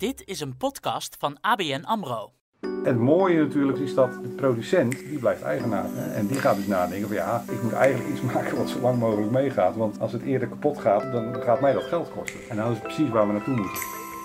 Dit is een podcast van ABN AMRO. Het mooie natuurlijk is dat de producent, die blijft eigenaar. En die gaat dus nadenken van ja, ik moet eigenlijk iets maken wat zo lang mogelijk meegaat. Want als het eerder kapot gaat, dan gaat mij dat geld kosten. En dat is precies waar we naartoe moeten.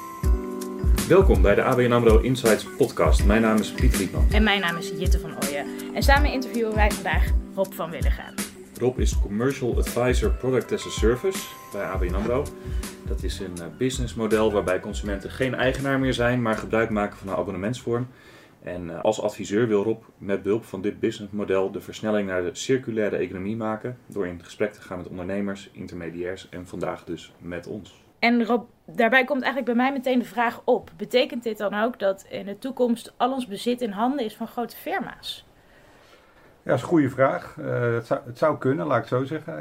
Welkom bij de ABN AMRO Insights podcast. Mijn naam is Piet Rietman. En mijn naam is Jitte van Ooyen. En samen interviewen wij vandaag Rob van Willigen. Rob is Commercial Advisor Product as a Service bij ABN AMRO. Dat is een businessmodel waarbij consumenten geen eigenaar meer zijn, maar gebruik maken van een abonnementsvorm. En als adviseur wil Rob met behulp van dit businessmodel de versnelling naar de circulaire economie maken, door in gesprek te gaan met ondernemers, intermediairs en vandaag dus met ons. En Rob, daarbij komt eigenlijk bij mij meteen de vraag op. Betekent dit dan ook dat in de toekomst al ons bezit in handen is van grote firma's? Ja, dat is een goede vraag. Het zou kunnen, laat ik het zo zeggen.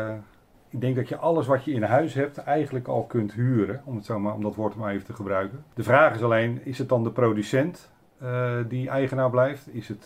Ik denk dat je alles wat je in huis hebt eigenlijk al kunt huren, om dat woord maar even te gebruiken. De vraag is alleen, is het dan de producent die eigenaar blijft? Is het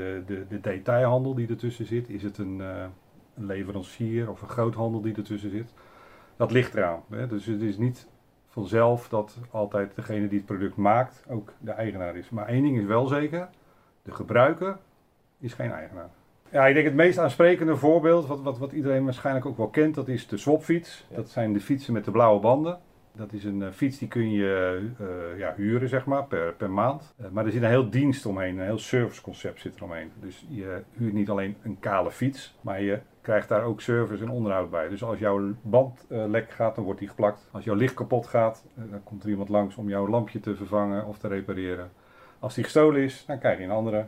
de detailhandel die ertussen zit? Is het een leverancier of een groothandel die ertussen zit? Dat ligt eraan. Hè? Dus het is niet vanzelf dat altijd degene die het product maakt ook de eigenaar is. Maar één ding is wel zeker, de gebruiker is geen eigenaar. Ja, ik denk het meest aansprekende voorbeeld, wat iedereen waarschijnlijk ook wel kent, dat is de swapfiets. Ja. Dat zijn de fietsen met de blauwe banden. Dat is een fiets die kun je huren, zeg maar, per maand. Maar er zit een heel dienst omheen, een heel serviceconcept zit er omheen. Dus je huurt niet alleen een kale fiets, maar je krijgt daar ook service en onderhoud bij. Dus als jouw band lek gaat, dan wordt die geplakt. Als jouw licht kapot gaat, dan komt er iemand langs om jouw lampje te vervangen of te repareren. Als die gestolen is, dan krijg je een andere.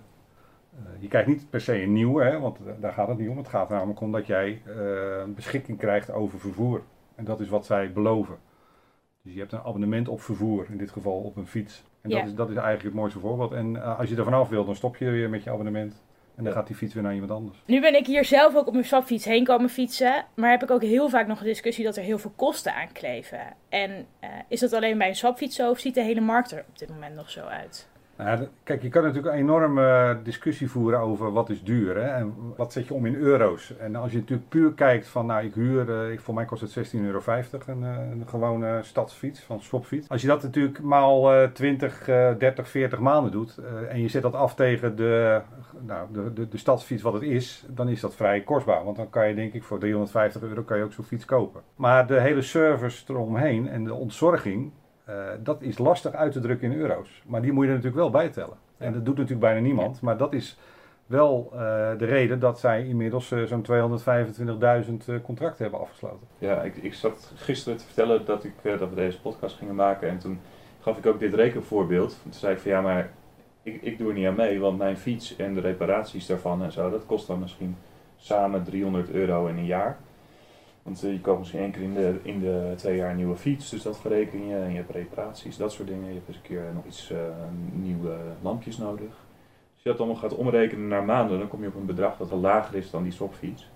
Je krijgt niet per se een nieuwe, hè, want daar gaat het niet om. Het gaat namelijk om dat jij beschikking krijgt over vervoer. En dat is wat zij beloven. Dus je hebt een abonnement op vervoer, in dit geval op een fiets. En dat is eigenlijk het mooiste voorbeeld. En als je er vanaf wil, dan stop je weer met je abonnement. En dan gaat die fiets weer naar iemand anders. Nu ben ik hier zelf ook op mijn swapfiets heen komen fietsen. Maar heb ik ook heel vaak nog een discussie dat er heel veel kosten aan kleven. En is dat alleen bij een swapfiets zo of ziet de hele markt er op dit moment nog zo uit? Nou, kijk, je kan natuurlijk een enorme discussie voeren over wat is duur, hè? En wat zet je om in euro's. En als je natuurlijk puur kijkt van, nou ik huur, voor mij kost het €16,50 een gewone stadsfiets, van swapfiets. Als je dat natuurlijk maal 20, 30, 40 maanden doet en je zet dat af tegen de stadsfiets wat het is, dan is dat vrij kostbaar. Want dan kan je denk ik voor €350 kan je ook zo'n fiets kopen. Maar de hele service eromheen en de ontzorging, dat is lastig uit te drukken in euro's. Maar die moet je er natuurlijk wel bij tellen. En dat doet natuurlijk bijna niemand. Maar dat is wel de reden dat zij inmiddels zo'n 225.000 contracten hebben afgesloten. Ja, ik zat gisteren te vertellen dat we deze podcast gingen maken. En toen gaf ik ook dit rekenvoorbeeld. Toen zei ik van ja, maar ik doe er niet aan mee. Want mijn fiets en de reparaties daarvan en zo, dat kost dan misschien samen €300 in een jaar. Want je koopt misschien 1 keer in de 2 jaar een nieuwe fiets, dus dat verreken je. En je hebt reparaties, dat soort dingen. Je hebt eens een keer nog iets nieuwe lampjes nodig. Als je dat allemaal gaat omrekenen naar maanden, dan kom je op een bedrag dat wel lager is dan die swapfiets.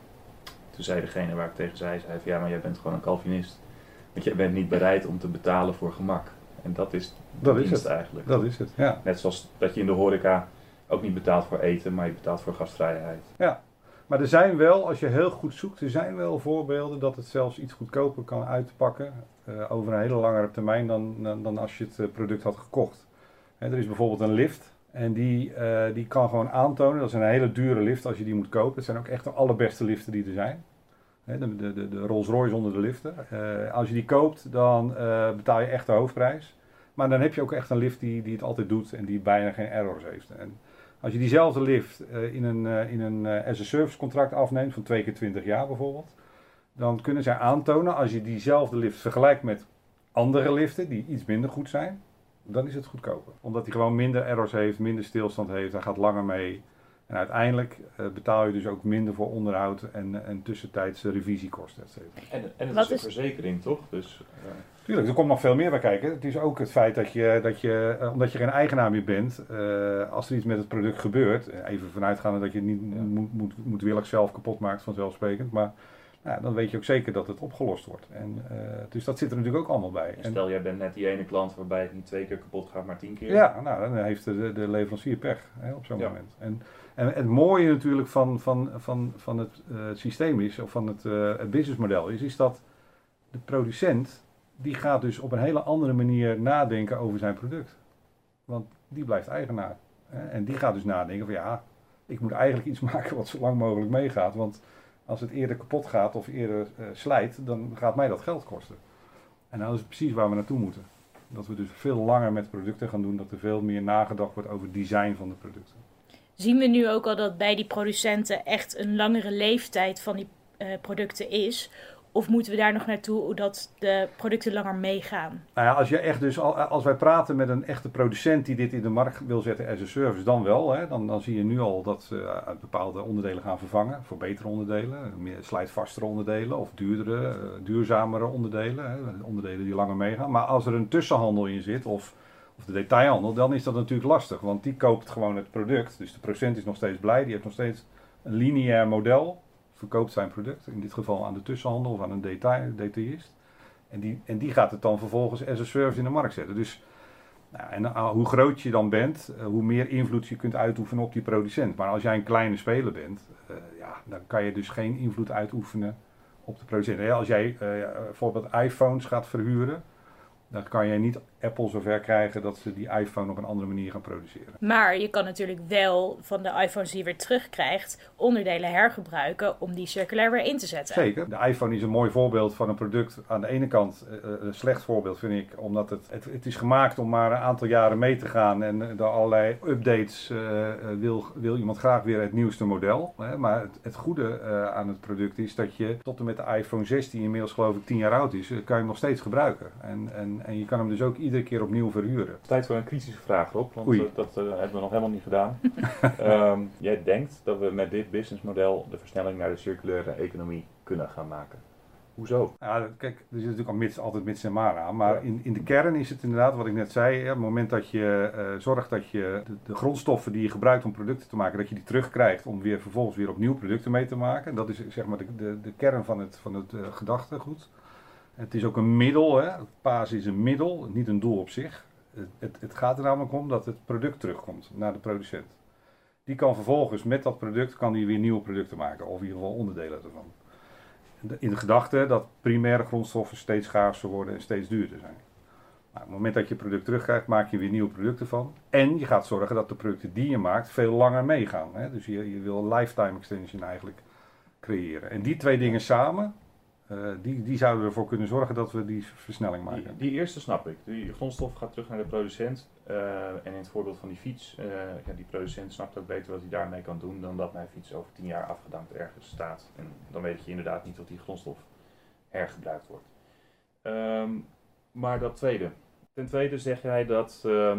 Toen zei degene waar ik tegen zei van ja, maar jij bent gewoon een Calvinist. Want jij bent niet bereid om te betalen voor gemak. En dat is het eigenlijk. Dat is het, ja. Net zoals dat je in de horeca ook niet betaalt voor eten, maar je betaalt voor gastvrijheid. Ja. Maar er zijn wel, als je heel goed zoekt, er zijn wel voorbeelden dat het zelfs iets goedkoper kan uitpakken over een hele langere termijn dan als je het product had gekocht. Er is bijvoorbeeld een lift en die kan gewoon aantonen, dat is een hele dure lift als je die moet kopen. Het zijn ook echt de allerbeste liften die er zijn. De Rolls Royce onder de liften. Als je die koopt, dan betaal je echt de hoofdprijs. Maar dan heb je ook echt een lift die het altijd doet en die bijna geen errors heeft. En als je diezelfde lift in een as-a-service contract afneemt van 2 keer 20 jaar bijvoorbeeld, dan kunnen zij aantonen, als je diezelfde lift vergelijkt met andere liften die iets minder goed zijn, dan is het goedkoper. Omdat hij gewoon minder errors heeft, minder stilstand heeft, hij gaat langer mee. En uiteindelijk betaal je dus ook minder voor onderhoud en tussentijdse revisiekosten, et cetera. En het is een verzekering, toch? Dus, Tuurlijk, er komt nog veel meer bij kijken. Het is ook het feit dat je omdat je geen eigenaar meer bent, als er iets met het product gebeurt, even vanuitgaande dat je het niet moedwillig zelf kapot maakt, vanzelfsprekend, maar dan weet je ook zeker dat het opgelost wordt. En, dus dat zit er natuurlijk ook allemaal bij. Stel, jij bent net die ene klant waarbij het niet 2 keer kapot gaat, maar 10 keer. Ja, nou, dan heeft de leverancier pech op zo'n moment. En het mooie natuurlijk van het systeem is, of van het businessmodel is dat de producent die gaat dus op een hele andere manier nadenken over zijn product. Want die blijft eigenaar. En die gaat dus nadenken van ja, ik moet eigenlijk iets maken wat zo lang mogelijk meegaat. Want als het eerder kapot gaat of eerder slijt, dan gaat mij dat geld kosten. En nou is het precies waar we naartoe moeten. Dat we dus veel langer met producten gaan doen, dat er veel meer nagedacht wordt over het design van de producten. Zien we nu ook al dat bij die producenten echt een langere leeftijd van die producten is? Of moeten we daar nog naartoe dat de producten langer meegaan? Nou ja, als je echt dus, als wij praten met een echte producent die dit in de markt wil zetten as a service, dan wel. Hè? Dan zie je nu al dat ze bepaalde onderdelen gaan vervangen voor betere onderdelen, meer slijtvastere onderdelen of duurdere, duurzamere onderdelen. Hè? Onderdelen die langer meegaan. Maar als er een tussenhandel in zit of de detailhandel, dan is dat natuurlijk lastig. Want die koopt gewoon het product. Dus de producent is nog steeds blij, die heeft nog steeds een lineair model. Verkoopt zijn product, in dit geval aan de tussenhandel of aan een detailist. En die gaat het dan vervolgens as a service in de markt zetten. Dus hoe groot je dan bent, hoe meer invloed je kunt uitoefenen op die producent. Maar als jij een kleine speler bent, dan kan je dus geen invloed uitoefenen op de producent. Ja, als jij bijvoorbeeld iPhones gaat verhuren, dan kan je niet Apple zover krijgen dat ze die iPhone op een andere manier gaan produceren. Maar je kan natuurlijk wel van de iPhones die je weer terugkrijgt onderdelen hergebruiken om die circulair weer in te zetten. Zeker. De iPhone is een mooi voorbeeld van een product. Aan de ene kant een slecht voorbeeld vind ik, omdat het is gemaakt om maar een aantal jaren mee te gaan en door allerlei updates wil iemand graag weer het nieuwste model. Maar het goede aan het product is dat je tot en met de iPhone 16, inmiddels geloof ik 10 jaar oud is, kan je hem nog steeds gebruiken. En je kan hem dus ook iedere keer opnieuw verhuren. Tijd voor een kritische vraag, Rob, want dat hebben we nog helemaal niet gedaan. Jij denkt dat we met dit businessmodel de versnelling naar de circulaire economie kunnen gaan maken. Hoezo? Ja, kijk, er zit natuurlijk altijd mits en maar aan. Maar in de kern is het inderdaad wat ik net zei. Op het moment dat je zorgt dat je de grondstoffen die je gebruikt om producten te maken, dat je die terugkrijgt om weer vervolgens weer opnieuw producten mee te maken. Dat is zeg maar de kern van het gedachtegoed. Het is ook een middel, hè. PAAS is een middel, niet een doel op zich. Het gaat er namelijk om dat het product terugkomt naar de producent. Die kan vervolgens met dat product weer nieuwe producten maken, of in ieder geval onderdelen ervan. In de gedachte dat primaire grondstoffen steeds schaarser worden en steeds duurder zijn. Nou, op het moment dat je product terugkrijgt, maak je weer nieuwe producten van. En je gaat zorgen dat de producten die je maakt veel langer meegaan. Hè. Dus je wil een lifetime extension eigenlijk creëren. En die twee dingen samen, die zouden ervoor kunnen zorgen dat we die versnelling maken. Die eerste snap ik. Die grondstof gaat terug naar de producent. En in het voorbeeld van die fiets, die producent snapt ook beter wat hij daarmee kan doen dan dat mijn fiets over 10 jaar afgedankt ergens staat. En dan weet je inderdaad niet of die grondstof hergebruikt wordt. Maar dat tweede. Ten tweede zeg jij dat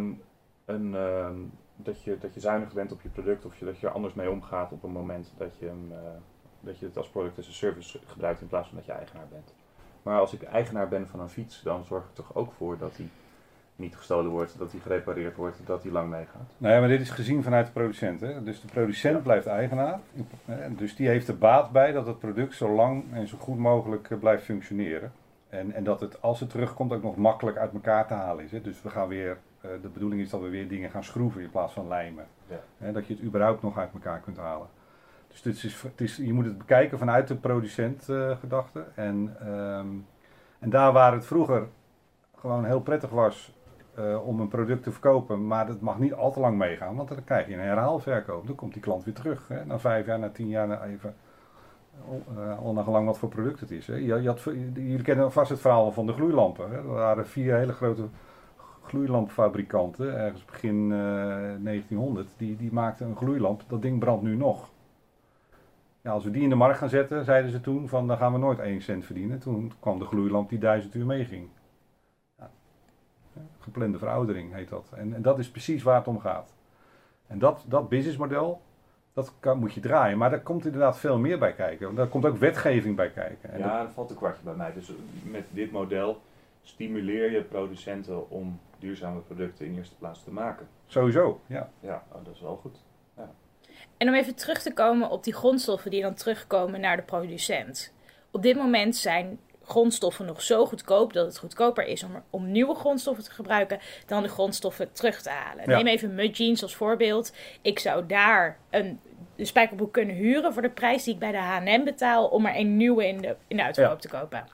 je zuiniger bent op je product of dat je er anders mee omgaat op een moment dat je het als product as a service gebruikt in plaats van dat je eigenaar bent. Maar als ik eigenaar ben van een fiets, dan zorg ik toch ook voor dat die niet gestolen wordt, dat die gerepareerd wordt, dat die lang meegaat. Nee, maar dit is gezien vanuit de producent. Hè? Dus de producent blijft eigenaar. Dus die heeft er baat bij dat het product zo lang en zo goed mogelijk blijft functioneren. En dat het, als het terugkomt, ook nog makkelijk uit elkaar te halen is. Hè? Dus we gaan weer, de bedoeling is dat we weer dingen gaan schroeven in plaats van lijmen. Ja. Dat je het überhaupt nog uit elkaar kunt halen. Dus je moet het bekijken vanuit de producentgedachte. En daar waar het vroeger gewoon heel prettig was om een product te verkopen, maar dat mag niet al te lang meegaan, want dan krijg je een herhaalverkoop. Dan komt die klant weer terug, hè, na 5 jaar, na 10 jaar, ongelang wat voor product het is. Hè. Jullie kennen vast het verhaal van de gloeilampen. Hè. Er waren 4 hele grote gloeilampfabrikanten, ergens begin 1900, die maakten een gloeilamp. Dat ding brandt nu nog. Ja, als we die in de markt gaan zetten, zeiden ze toen, van dan gaan we nooit 1 cent verdienen. Toen kwam de gloeilamp die 1000 uur meeging. Ja, geplande veroudering heet dat. En dat is precies waar het om gaat. En dat businessmodel, moet je draaien. Maar daar komt inderdaad veel meer bij kijken. Daar komt ook wetgeving bij kijken. En daar valt een kwartje bij mij. Dus met dit model stimuleer je producenten om duurzame producten in eerste plaats te maken. Sowieso, ja. Ja, dat is wel goed. Ja. En om even terug te komen op die grondstoffen die dan terugkomen naar de producent. Op dit moment zijn grondstoffen nog zo goedkoop dat het goedkoper is om nieuwe grondstoffen te gebruiken dan de grondstoffen terug te halen. Ja. Neem even mud jeans als voorbeeld. Ik zou daar een spijkerbroek kunnen huren voor de prijs die ik bij de H&M betaal om er een nieuwe in de uitverkoop te kopen.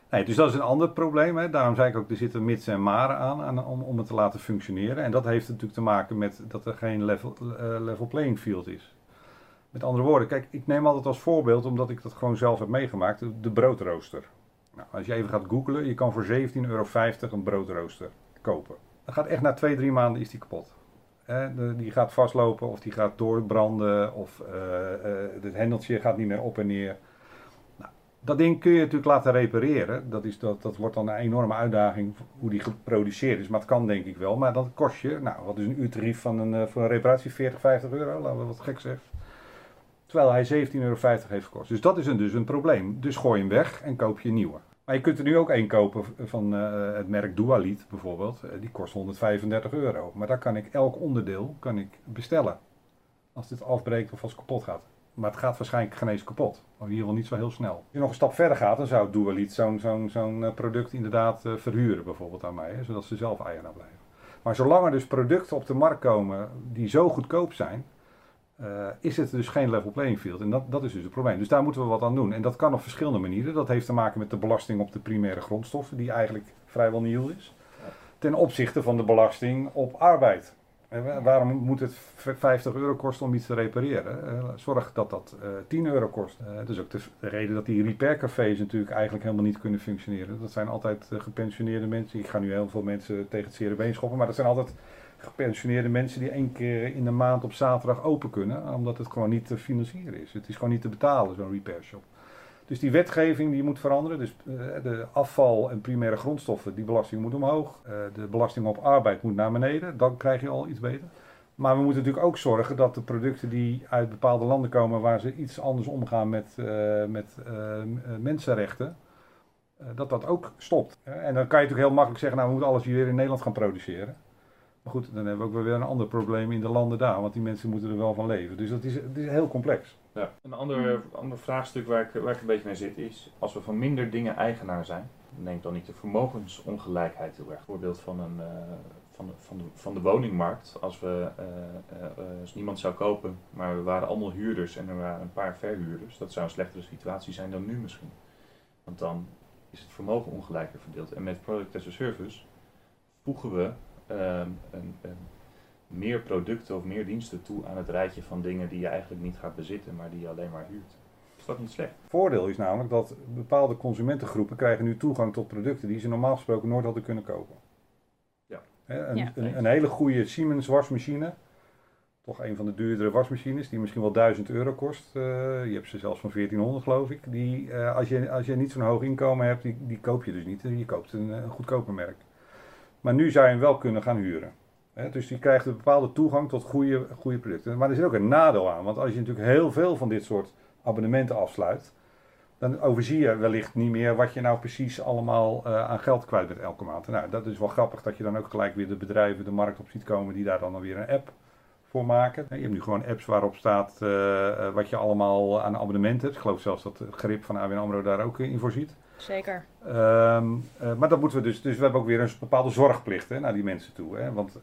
Nee, dus dat is een ander probleem. Hè. Daarom zei ik ook, er zitten mits en maren aan om het te laten functioneren. En dat heeft natuurlijk te maken met dat er geen level playing field is. Met andere woorden, kijk, ik neem altijd als voorbeeld, omdat ik dat gewoon zelf heb meegemaakt, de broodrooster. Nou, als je even gaat googlen, je kan voor €17,50 een broodrooster kopen. Dat gaat echt na 2-3 maanden is die kapot. Die gaat vastlopen of die gaat doorbranden of het hendeltje gaat niet meer op en neer. Nou, dat ding kun je natuurlijk laten repareren. Dat wordt dan een enorme uitdaging hoe die geproduceerd is. Maar het kan denk ik wel. Maar dat kost je, nou wat is een uurtarief voor een reparatie? €40-50, laten we wat gek zeggen. Terwijl hij €17,50 heeft gekost. Dus dat is dus een probleem. Dus gooi hem weg en koop je een nieuwe. Maar je kunt er nu ook één kopen van het merk Dualit bijvoorbeeld. Die kost €135. Maar daar kan ik elk onderdeel bestellen. Als dit afbreekt of als het kapot gaat. Maar het gaat waarschijnlijk geen eens kapot. Of in ieder geval niet zo heel snel. Als je nog een stap verder gaat, dan zou Dualit zo'n product inderdaad verhuren bijvoorbeeld aan mij. Hè, zodat ze zelf eigenaar blijven. Maar zolang er dus producten op de markt komen die zo goedkoop zijn, is het dus geen level playing field. En dat is dus het probleem. Dus daar moeten we wat aan doen. En dat kan op verschillende manieren. Dat heeft te maken met de belasting op de primaire grondstoffen, die eigenlijk vrijwel nihil is. Ten opzichte van de belasting op arbeid. Waarom moet het €50 kosten om iets te repareren? Zorg dat dat €10 kost. Dat is ook de reden dat die repaircafés natuurlijk eigenlijk helemaal niet kunnen functioneren. Dat zijn altijd gepensioneerde mensen. Ik ga nu heel veel mensen tegen het zere been schoppen, maar dat zijn altijd gepensioneerde mensen die 1 keer in de maand op zaterdag open kunnen, omdat het gewoon niet te financieren is. Het is gewoon niet te betalen, zo'n repair shop. Dus die wetgeving die moet veranderen. Dus de afval en primaire grondstoffen, die belasting moet omhoog. De belasting op arbeid moet naar beneden. Dan krijg je al iets beter. Maar we moeten natuurlijk ook zorgen dat de producten die uit bepaalde landen komen, waar ze iets anders omgaan met mensenrechten, dat ook stopt. En dan kan je natuurlijk heel makkelijk zeggen, nou we moeten alles hier weer in Nederland gaan produceren. Maar goed, dan hebben we ook weer een ander probleem in de landen daar, want die mensen moeten er wel van leven. Dus het is heel complex. Ja. Een ander vraagstuk waar ik een beetje mee zit is, als we van minder dingen eigenaar zijn, neemt dan niet de vermogensongelijkheid heel erg. Voorbeeld van de woningmarkt. Als niemand zou kopen, maar we waren allemaal huurders en er waren een paar verhuurders, dat zou een slechtere situatie zijn dan nu misschien. Want dan is het vermogen ongelijker verdeeld. En met Product as a Service voegen we meer producten of meer diensten toe aan het rijtje van dingen die je eigenlijk niet gaat bezitten, maar die je alleen maar huurt. Is dat niet slecht? Het voordeel is namelijk dat bepaalde consumentengroepen krijgen nu toegang tot producten die ze normaal gesproken nooit hadden kunnen kopen. Ja. Een hele goede Siemens wasmachine, toch een van de duurdere wasmachines, die misschien wel €1000 kost. Je hebt ze zelfs van 1400 geloof ik. Die, als je niet zo'n hoog inkomen hebt, die koop je dus niet. Je koopt een goedkoper merk. Maar nu zou je hem wel kunnen gaan huren. Dus je krijgt een bepaalde toegang tot goede producten. Maar er zit ook een nadeel aan. Want als je natuurlijk heel veel van dit soort abonnementen afsluit, dan overzie je wellicht niet meer wat je nou precies allemaal aan geld kwijt bent elke maand. Nou, dat is wel grappig dat je dan ook gelijk weer de bedrijven de markt op ziet komen die daar dan weer een app voor maken. Je hebt nu gewoon apps waarop staat wat je allemaal aan abonnementen hebt. Ik geloof zelfs dat het grip van ABN AMRO daar ook in voorziet. Zeker. Maar dat moeten we dus we hebben ook weer een bepaalde zorgplicht naar die mensen toe. Hè? Want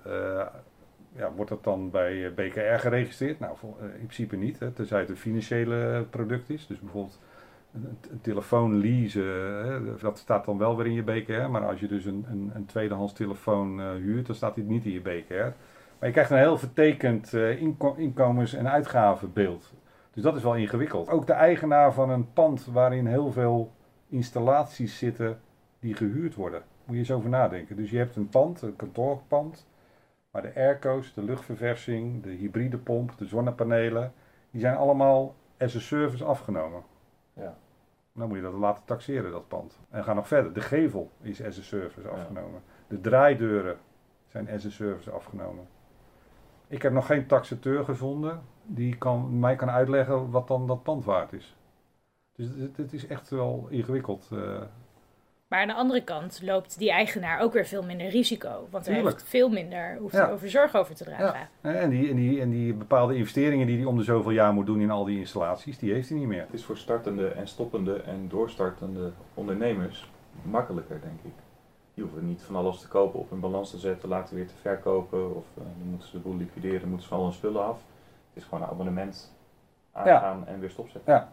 wordt dat dan bij BKR geregistreerd? Nou, in principe niet. Hè? Tenzij het een financiële product is. Dus bijvoorbeeld een telefoon leasen, dat staat dan wel weer in je BKR. Maar als je dus een tweedehands telefoon huurt, dan staat dit niet in je BKR. Maar je krijgt een heel vertekend inkomens- en uitgavenbeeld. Dus dat is wel ingewikkeld. Ook de eigenaar van een pand waarin heel veel installaties zitten die gehuurd worden. Moet je eens over nadenken. Dus je hebt een pand, een kantoorpand, maar de airco's, de luchtverversing, de hybride pomp, de zonnepanelen, die zijn allemaal as a service afgenomen. Ja. Dan moet je dat laten taxeren, dat pand. En ga nog verder. De gevel is as a service afgenomen. De draaideuren zijn as a service afgenomen. Ik heb nog geen taxateur gevonden die mij kan uitleggen wat dan dat pand waard is. Dus het is echt wel ingewikkeld. Maar aan de andere kant loopt die eigenaar ook weer veel minder risico. Want hij heeft veel minder, hoeft hij over zorg over te dragen. Ja. En die bepaalde investeringen die hij om de zoveel jaar moet doen in al die installaties, die heeft hij niet meer. Het is voor startende en stoppende en doorstartende ondernemers makkelijker, denk ik. Die hoeven niet van alles te kopen, op hun balans te zetten, later weer te verkopen. Of dan moeten ze de boel liquideren, moeten ze van al hun spullen af. Het is gewoon een abonnement aangaan en weer stopzetten. Ja.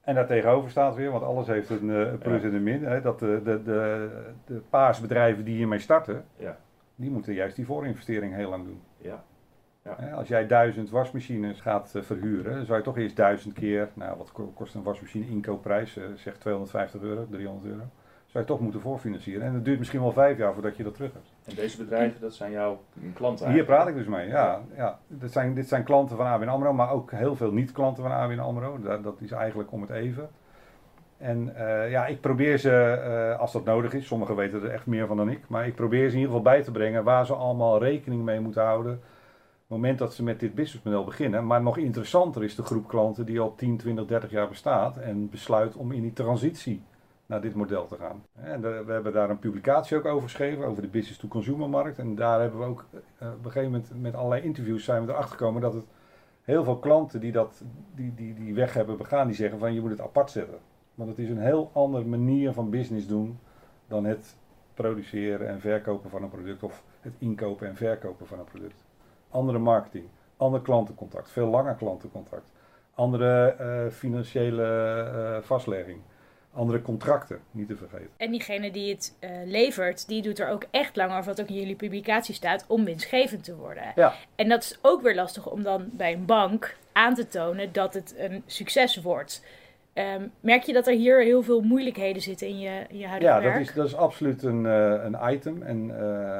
En daartegenover staat weer, want alles heeft een plus en een min. Hè, dat de paasbedrijven die hiermee starten, die moeten juist die voorinvestering heel lang doen. Ja. Als jij 1000 wasmachines gaat verhuren, dan zou je toch eerst 1000 keer, wat kost een wasmachine inkoopprijs, zeg €250, €300. Zou je toch moeten voorfinancieren. En het duurt misschien wel 5 jaar voordat je dat terug hebt. En deze bedrijven, dat zijn jouw klanten eigenlijk? Hier praat ik dus mee, ja. Dit zijn klanten van ABN AMRO, maar ook heel veel niet-klanten van ABN AMRO. Dat is eigenlijk om het even. En ik probeer ze, als dat nodig is, sommigen weten er echt meer van dan ik, maar ik probeer ze in ieder geval bij te brengen waar ze allemaal rekening mee moeten houden op het moment dat ze met dit businessmodel beginnen. Maar nog interessanter is de groep klanten die al 10, 20, 30 jaar bestaat en besluit om in die transitie naar dit model te gaan. En we hebben daar een publicatie ook over geschreven, over de business-to-consumer markt. En daar hebben we ook op een gegeven moment met allerlei interviews zijn we erachter gekomen dat het heel veel klanten die weg hebben begaan, die zeggen van je moet het apart zetten. Want het is een heel andere manier van business doen dan het produceren en verkopen van een product of het inkopen en verkopen van een product. Andere marketing, ander klantencontact, veel langer klantencontact, andere financiële vastlegging. Andere contracten, niet te vergeten. En diegene die het levert, die doet er ook echt lang over, wat ook in jullie publicatie staat, om winstgevend te worden. Ja. En dat is ook weer lastig om dan bij een bank aan te tonen dat het een succes wordt. Merk je dat er hier heel veel moeilijkheden zitten in je huidige werk? Ja, dat is absoluut een item. En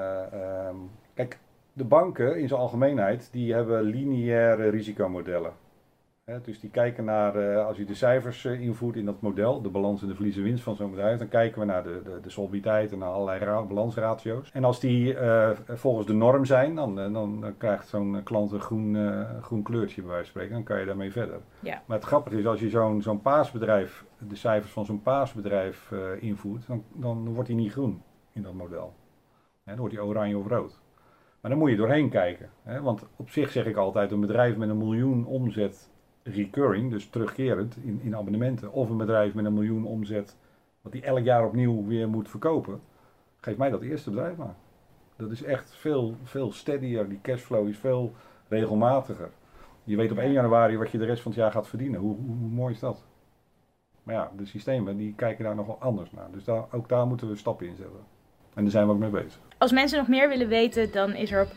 kijk, de banken in zijn algemeenheid, die hebben lineaire risicomodellen. Dus die kijken naar, als je de cijfers invoert in dat model, de balans en de verlies en winst van zo'n bedrijf, dan kijken we naar de solvabiliteit en naar allerlei balansratio's. En als die volgens de norm zijn, dan krijgt zo'n klant een groen kleurtje bij wijze van spreken, dan kan je daarmee verder. Ja. Maar het grappige is, als je zo'n paasbedrijf, de cijfers van zo'n paasbedrijf invoert, dan wordt die niet groen in dat model. Dan wordt die oranje of rood. Maar dan moet je doorheen kijken. Want op zich zeg ik altijd, een bedrijf met 1 miljoen omzet recurring, dus terugkerend in abonnementen, of een bedrijf met 1 miljoen omzet, wat die elk jaar opnieuw weer moet verkopen, geef mij dat eerste bedrijf maar. Dat is echt veel steadier, die cashflow is veel regelmatiger. Je weet op 1 januari wat je de rest van het jaar gaat verdienen. Hoe mooi is dat? Maar ja, de systemen die kijken daar nog wel anders naar. Dus ook daar moeten we stappen in zetten. En daar zijn we ook mee bezig. Als mensen nog meer willen weten, dan is er op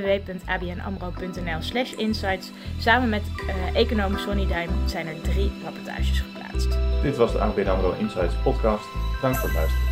www.abnamro.nl/insights samen met econoom Sonny Duim zijn er 3 rapportages geplaatst. Dit was de ABN AMRO Insights podcast. Dank voor het luisteren.